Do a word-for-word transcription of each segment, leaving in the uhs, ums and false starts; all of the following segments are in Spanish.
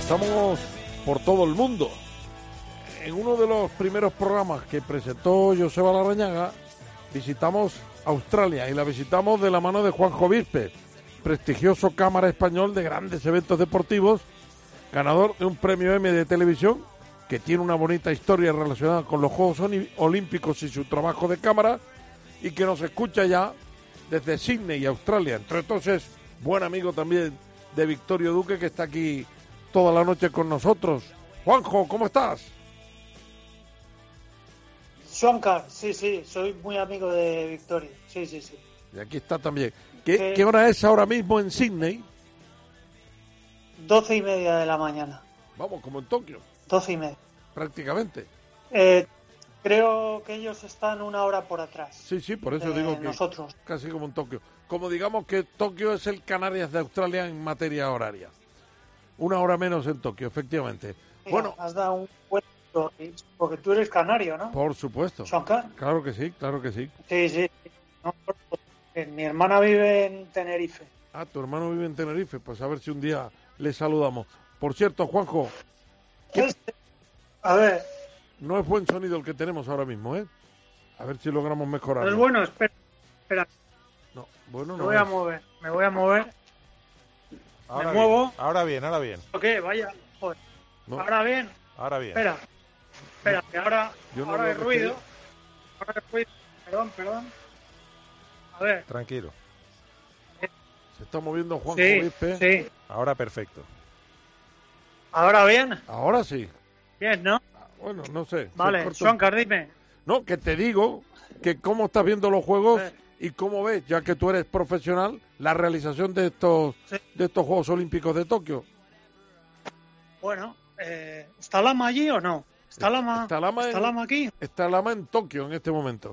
estamos por todo el mundo. En uno de los primeros programas que presentó Joseba Larrañaga, visitamos Australia y la visitamos de la mano de Juanjo Vispe, prestigioso cámara español de grandes eventos deportivos, ganador de un premio Emmy de televisión, que tiene una bonita historia relacionada con los Juegos Olímpicos y su trabajo de cámara, y que nos escucha ya desde Sydney, Australia. Entre entonces, buen amigo también de Victorio Duque, que está aquí toda la noche con nosotros. Juanjo, ¿cómo estás? Shankar, sí, sí, soy muy amigo de Victorio, sí, sí, sí. Y aquí está también. ¿Qué, ¿Qué? ¿Qué hora es ahora mismo en Sydney? Doce y media de la mañana. Vamos, como en Tokio, Doce y media. prácticamente. Eh, creo que ellos están una hora por atrás. Sí, sí, por eso de digo que nosotros. casi como en Tokio. Como digamos que Tokio es el Canarias de Australia en materia horaria. Una hora menos en Tokio, efectivamente. Mira, Bueno, has dado un buen porque tú eres canario, ¿no? por supuesto. Shankar. Claro que sí, claro que sí. Sí, sí. No, mi hermana vive en Tenerife. Ah, tu hermano vive en Tenerife, pues a ver si un día le saludamos. Por cierto, Juanjo, ¿qué? A ver, No es buen sonido el que tenemos ahora mismo, ¿eh? A ver si logramos mejorarlo. es bueno, espera, espera, No, bueno, me no voy a es. mover, me voy a mover. Ahora me bien, muevo. Ahora bien, ahora bien. ¿O qué? Vaya, joder. No, Ahora bien, Ahora bien. espera, espera, que ahora, Yo no ahora veo hay que ruido. esté- Ahora hay ruido, perdón, perdón. A ver, Tranquilo. se está moviendo Juanjo sí, Vispe. sí. Ahora perfecto. Ahora bien, Ahora sí. bien, ¿no? Ah, bueno, no sé. se Vale, corta un- Shankar, dime. No, que te digo que cómo estás viendo los juegos Eh. y cómo ves, ya que tú eres profesional, la realización de estos Sí. de estos Juegos Olímpicos de Tokio. Bueno, eh, ¿está Lama allí o no? ¿Está Lama, Está Lama en- ¿Está Lama aquí? Está Lama en Tokio en este momento.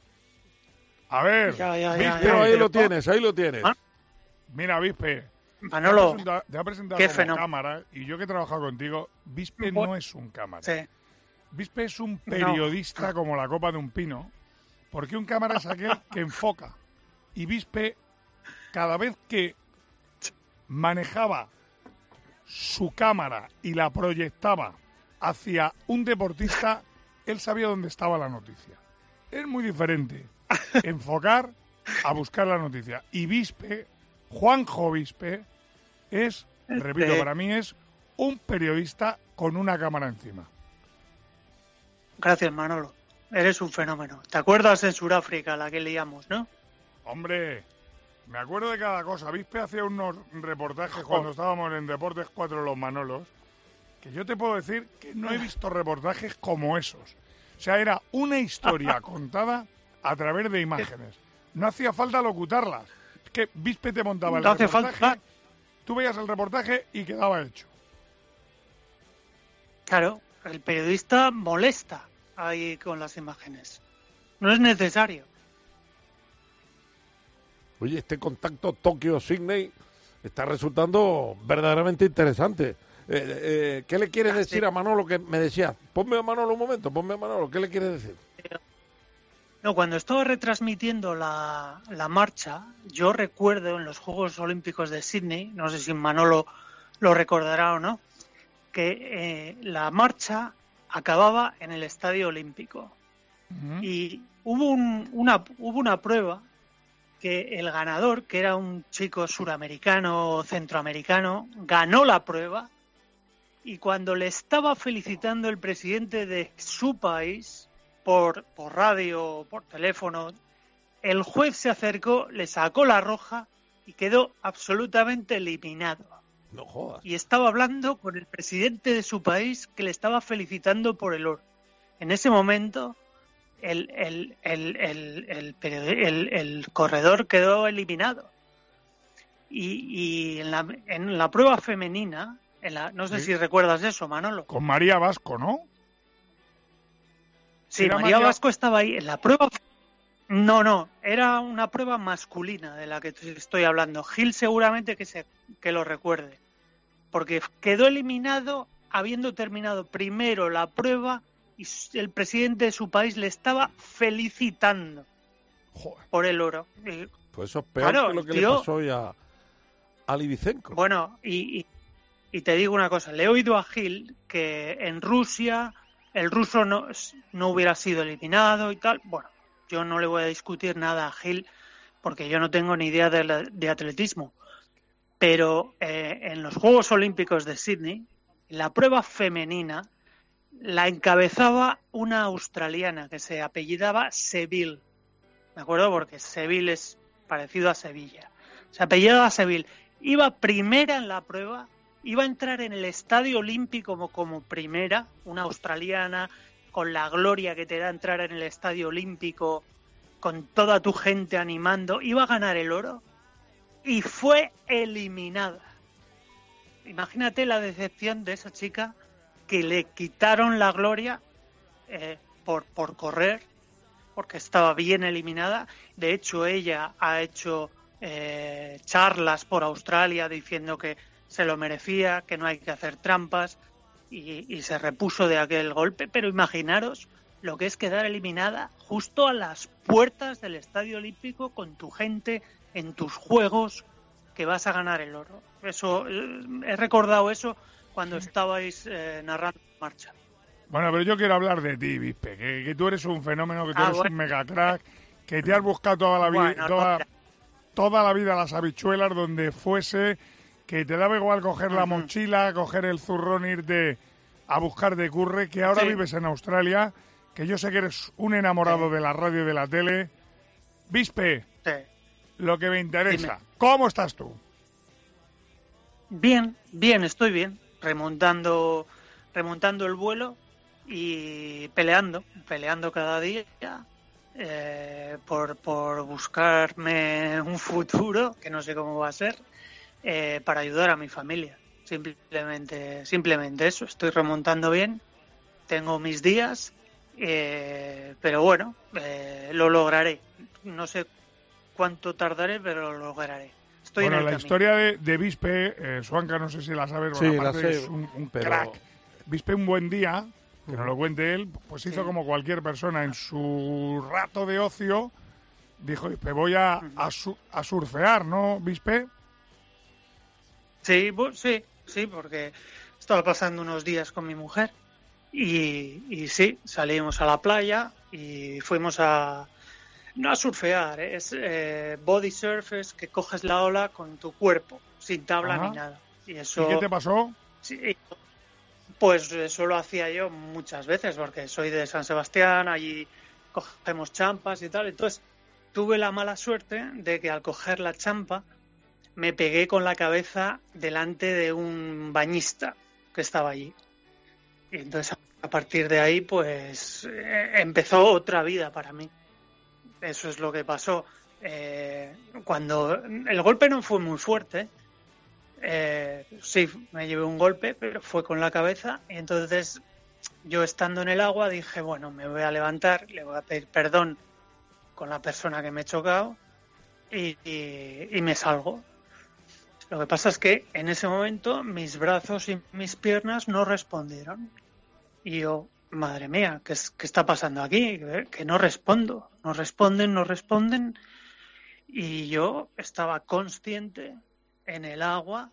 A ver, Ya, ya, ya, Vispe, Pero ya, ahí pero- lo tienes, ahí lo tienes. Ah. mira, Vispe, Manolo, te ha presentado, te ha presentado qué como fenómeno. cámara, y yo que he trabajado contigo, Vispe Bu- no es un cámara. sí. Vispe es un periodista como la copa de un pino, porque un cámara es aquel que enfoca. Y Vispe, cada vez que manejaba su cámara y la proyectaba hacia un deportista, él sabía dónde estaba la noticia. Es muy diferente enfocar a buscar la noticia. Y Vispe, Juanjo Vispe, es, repito, Este- para mí es un periodista con una cámara encima. Gracias, Manolo. Eres un fenómeno. ¿Te acuerdas en Sudáfrica la que liamos, no? Hombre, me acuerdo de cada cosa. Vispe hacía unos reportajes cuando estábamos en Deportes cuatro Los Manolos, que yo te puedo decir que no he visto reportajes como esos. O sea, era una historia contada a través de imágenes. No hacía falta locutarlas. Es que Vispe te montaba el No hace reportaje, falta. tú veías el reportaje y quedaba hecho. Claro, el periodista molesta ahí con las imágenes. No es necesario. Oye, este contacto Tokio-Sydney está resultando verdaderamente interesante. Eh, eh, ¿Qué le quieres Ah, decir sí. a Manolo? Que me decía, ponme a Manolo un momento, ponme a Manolo. ¿Qué le quieres decir? No, cuando estaba retransmitiendo la, la marcha, yo recuerdo en los Juegos Olímpicos de Sydney, no sé si Manolo lo recordará o no, que eh, la marcha acababa en el Estadio Olímpico. Ujú. Y hubo, un- una, hubo una prueba que el ganador, que era un chico suramericano o centroamericano, ganó la prueba y cuando le estaba felicitando el presidente de su país por, por radio o por teléfono, el juez se acercó, le sacó la roja y quedó absolutamente eliminado. No jodas. Y estaba hablando con el presidente de su país que le estaba felicitando por el oro. En ese momento el, el, el, el, el, period- el- el corredor quedó eliminado. Y, y en, la, en la prueba femenina, en la, no sé Sí. si recuerdas eso, Manolo. Con María Vasco, ¿no? Sí, Era María María- Vasco estaba ahí. En la prueba... No, no, era una prueba masculina de la que te estoy hablando. Gil seguramente que, se, que lo recuerde. Porque quedó eliminado habiendo terminado primero la prueba y el presidente de su país le estaba felicitando Joder. por el oro. Y, Pues eso es peor Claro, que lo que tío. le pasó hoy a, a Livicenco. bueno, y, y Y te digo una cosa, le he oído a Gil que en Rusia el ruso no, no hubiera sido eliminado y tal. Bueno, yo no le voy a discutir nada a Gil porque yo no tengo ni idea de, de atletismo. Pero eh, en los Juegos Olímpicos de Sydney, la prueba femenina la encabezaba una australiana que se apellidaba Seville. ¿Me acuerdo? Porque Seville es parecido a Sevilla. Se apellidaba Seville. Iba primera en la prueba, iba a entrar en el Estadio Olímpico como, como primera, una australiana, con la gloria que te da entrar en el Estadio Olímpico, con toda tu gente animando, iba a ganar el oro y fue eliminada. Imagínate la decepción de esa chica que le quitaron la gloria eh, por, por correr, porque estaba bien eliminada. De hecho, ella ha hecho eh, charlas por Australia diciendo que se lo merecía, que no hay que hacer trampas, y, y se repuso de aquel golpe. Pero imaginaros lo que es quedar eliminada justo a las puertas del Estadio Olímpico con tu gente en tus juegos, que vas a ganar el oro. Eso, he recordado eso cuando estabais eh, narrando la marcha. Bueno, pero yo quiero hablar de ti, Vispe, que, que tú eres un fenómeno, que tú Ah, eres bueno. un mega crack, que te has buscado toda la vida, Bueno, toda, no, toda la vida las habichuelas donde fuese, que te daba igual coger la Ujú. mochila, coger el zurrón, irte a buscar de curre, que ahora Sí. vives en Australia, que yo sé que eres un enamorado Sí. de la radio y de la tele. Vispe, Sí. lo que me interesa, Dime. ¿cómo estás tú? Bien, bien, estoy bien, remontando, remontando el vuelo y peleando, peleando cada día eh, por, por buscarme un futuro, que no sé cómo va a ser, eh, para ayudar a mi familia. Simplemente, simplemente eso, estoy remontando bien, tengo mis días, eh, pero bueno, eh, lo lograré. No sé cuánto tardaré, pero lo lograré. Estoy Bueno, en el la camino. historia de, de Vispe, eh, Suanca, no sé si la sabes, Sí, bueno, la aparte sé, es un, un pero- crack. Vispe un buen día, que nos Ujú. lo cuente él, pues hizo Sí. como cualquier persona en su rato de ocio, dijo, Vispe, voy a, Ujú. a, su- a surfear, ¿no, Vispe? Sí, bu- sí, sí, porque estaba pasando unos días con mi mujer y, y sí, salimos a la playa y fuimos a, no a surfear, ¿eh? Es eh, body surf, es que coges la ola con tu cuerpo, sin tabla Ajá. ni nada. Y ¿Y qué eso, te pasó? sí, pues eso lo hacía yo muchas veces, porque soy de San Sebastián, allí cogemos champas y tal. Entonces tuve la mala suerte de que al coger la champa me pegué con la cabeza delante de un bañista que estaba allí. Y entonces a partir de ahí pues eh, empezó otra vida para mí. Eso es lo que pasó. Eh, cuando el golpe no fue muy fuerte, eh, sí, me llevé un golpe, pero fue con la cabeza. Y entonces yo estando en el agua dije, bueno, me voy a levantar, le voy a pedir perdón con la persona que me he chocado y, y, y me salgo. Lo que pasa es que en ese momento mis brazos y mis piernas no respondieron. Y yo, madre mía, ¿qué, es, qué está pasando aquí? Que no respondo, no responden, no responden. Y yo estaba consciente en el agua,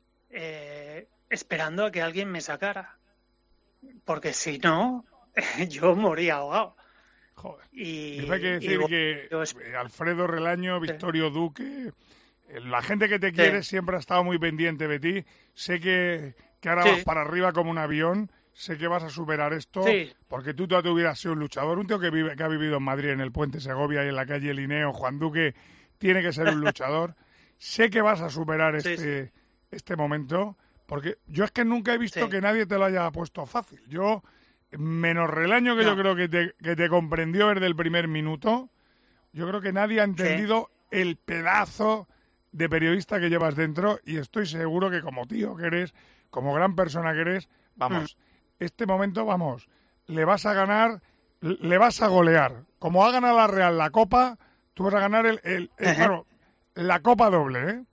eh, esperando a que alguien me sacara. Porque si no, yo moría ahogado. Joder. Y, Hay que y decir bueno, que yo es- eh, Alfredo Relaño, Sí. Victorio Duque, eh, la gente que te quiere Sí. siempre ha estado muy pendiente de ti. Sé que, que ahora Sí. vas para arriba como un avión. Sé que vas a superar esto, Sí. porque tú toda tu vida has sido un luchador. Un tío que, vive, que ha vivido en Madrid, en el Puente Segovia y en la calle Lineo, Juan Duque, tiene que ser un luchador. Sé que vas a superar Sí, este, este momento, porque yo es que nunca he visto Sí. que nadie te lo haya puesto fácil. Yo, menos Relaño, que No. yo creo que te, que te comprendió desde el primer minuto, yo creo que nadie ha entendido el pedazo de periodista que llevas dentro, y estoy seguro que como tío que eres, como gran persona que eres, vamos, este momento, vamos, le vas a ganar, le vas a golear. Como ha ganado la Real la Copa, tú vas a ganar el, el, el- Ajá. claro, la Copa doble, ¿eh?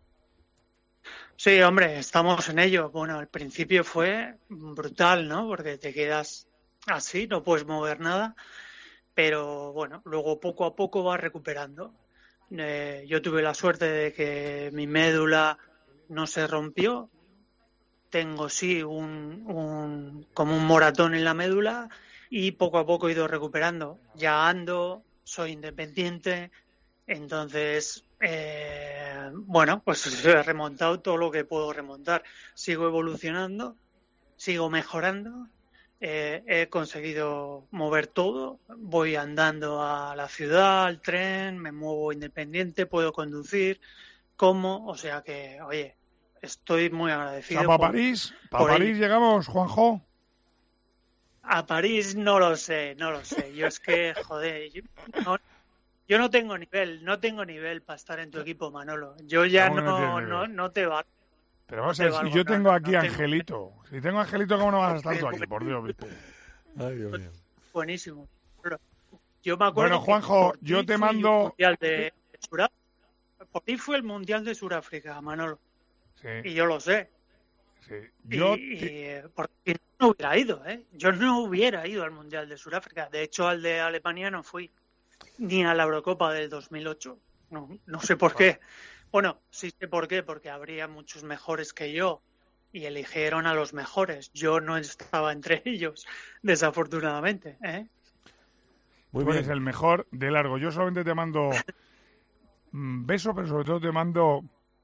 Sí, hombre, estamos en ello. Bueno, al principio fue brutal, ¿no? Porque te quedas así, no puedes mover nada, pero bueno, luego poco a poco vas recuperando. Eh, yo tuve la suerte de que mi médula no se rompió tengo sí un, un como un moratón en la médula y poco a poco he ido recuperando. Ya ando, soy independiente, entonces, eh, bueno, pues he remontado todo lo que puedo remontar. Sigo evolucionando, sigo mejorando, eh, he conseguido mover todo, voy andando a la ciudad, al tren, me muevo independiente, puedo conducir, como, o sea que, oye, estoy muy agradecido. O sea, para París, para París ello. Llegamos, Juanjo. A París no lo sé, no lo sé. Yo es que, joder, yo no, yo no tengo nivel, no tengo nivel para estar en tu equipo, Manolo. Yo ya no, no, no, no te valgo. Pero vamos a ver, si yo tengo aquí no, no Angelito, tengo... si tengo Angelito, ¿cómo no vas a estar tú aquí? Por Dios, ¿viste? Ay, Dios mío. Buenísimo. Yo me acuerdo bueno, Juanjo, que yo te mando... El de, de Sudáfrica. Por ti fue el Mundial de Sudáfrica, Manolo. Sí. Y yo lo sé. Sí. Yo y, te... y, porque no hubiera ido, ¿eh? Yo no hubiera ido al Mundial de Sudáfrica. De hecho, al de Alemania no fui. Ni a la Eurocopa del dos mil ocho. No, no sé por qué. Bueno, sí sé por qué, porque habría muchos mejores que yo y eligieron a los mejores. Yo no estaba entre ellos, desafortunadamente, ¿eh? Muy bien. Tú eres el mejor de largo. Yo solamente te mando un beso, pero sobre todo te mando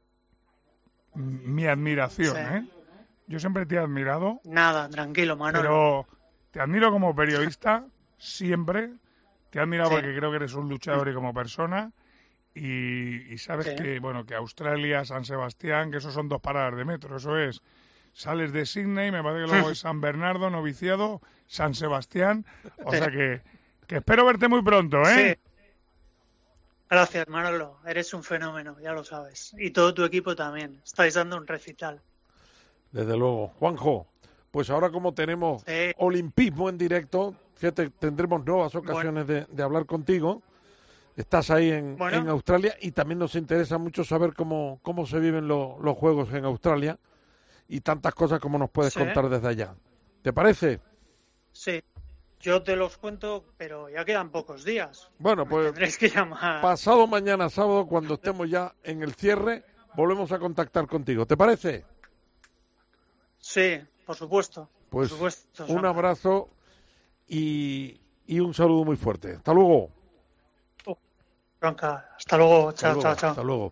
mi admiración, sí. ¿eh? Yo siempre te he admirado. Nada, tranquilo, Manolo. Pero te admiro como periodista, siempre. Te he admirado sí. porque creo que eres un luchador y como persona. Y, y sabes sí. que, bueno, que Australia, San Sebastián, que esos son dos paradas de metro. Eso es, sales de Sydney, me parece que luego es San Bernardo, Noviciado, San Sebastián. O sea que, que espero verte muy pronto, ¿eh? Sí. Gracias, Manolo. Eres un fenómeno, ya lo sabes. Y todo tu equipo también. Estáis dando un recital. Desde luego. Juanjo, pues ahora como tenemos sí. olimpismo en directo, fíjate, tendremos nuevas ocasiones bueno. de, de hablar contigo. Estás ahí en, bueno. en Australia y también nos interesa mucho saber cómo, cómo se viven lo, los juegos en Australia y tantas cosas como nos puedes sí. contar desde allá. ¿Te parece? Sí. Yo te los cuento, pero ya quedan pocos días. Bueno, pues tendréis que llamar. Pasado mañana sábado, cuando estemos ya en el cierre, volvemos a contactar contigo. ¿Te parece? Sí, por supuesto. Pues por supuesto, un abrazo y, y un saludo muy fuerte. Hasta luego. Bronca. Hasta luego. Hasta Chao, luego, chao, chao. Hasta luego.